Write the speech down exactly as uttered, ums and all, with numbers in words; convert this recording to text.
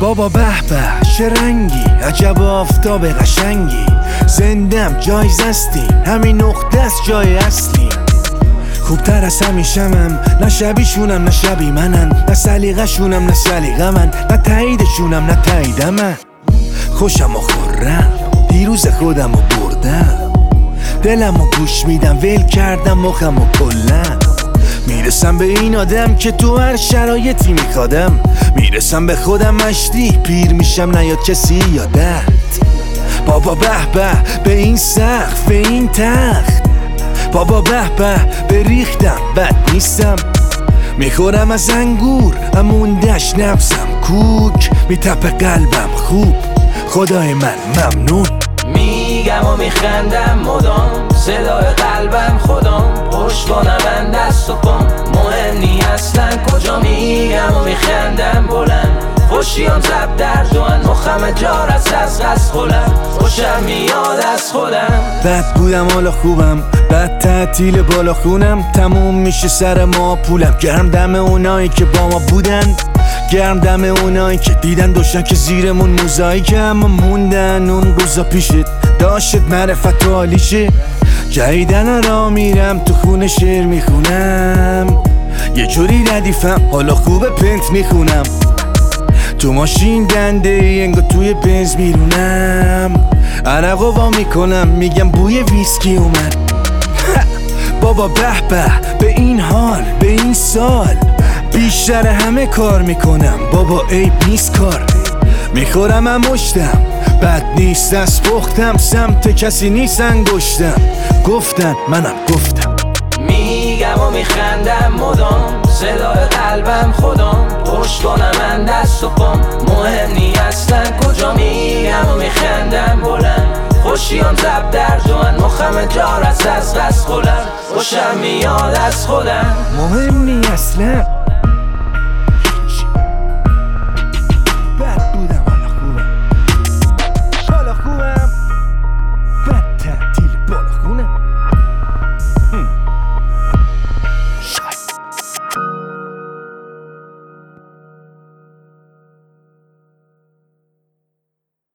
بابا به به چه رنگی، عجب آفتاب قشنگی، زندم جایزستیم، همین نقطه است جای اصلی. خوبتر از همیشمم، نه شبیشونم نه شبی منن، نه سلیقه‌شونم نه سلیقه من، نه تاییدشونم نه تایید من. خوشم و خورم دیروز خودم و بردم، دلم و گوش میدم ول کردم مخم و کلم. میرسم به این آدم که تو هر شرایطی میخوادم، میرسم به خودم مشتی پیر میشم نیاد کسی یادت. بابا به به به این سقف به این تخت، بابا به به به ریختم بد نیستم. میخورم از انگور اموندش نفسم کوک، میتپه قلبم خوب خدای من ممنون. میگم و میخندم مدام، صدای قلبم خودم، پشتوانم من دست و پام، مهم نی اصلا کجا. میگم و میخندم بلند، خوشیام زب در دوان، مخم جار از از غز خولم، خوشم میاد از خودم. بد بودم حالا خوبم، بد تعطیل بالا خونم، تموم میشه سر ما پولم. گرم دم اونایی که با ما بودن، گرم دم اونایی که دیدن داشتن که زیرمون موزاییک، اما موندن اون روزا پیشت داشت معرفت و حالیشه. جدیدن را میرم تو خونه شعر میخونم، یه جوری ردیفم حالا خوبه پنت میخونم. تو ماشین دنده ای انگار توی بنز میرونم، عرق وا میکنم میگم بوی ویسکی اومد. بابا به به به این حال به این سال، بیشتر همه کار میکنم بابا عیب نیست کار. میخورم هم مشتم بد نیست از پختم، سمت کسی نیست انگشتم، گفتن منم گفتم. میگم و میخندم مدام، صدای قلبم خودم، پشتوانم من دست و پام، مهم نی اصلا کجا. میگم و میخندم بلند، خوشیام زب در دوان، مخم جار از از غز خولم، خوشم میاد از خودم. مهم نی اصلا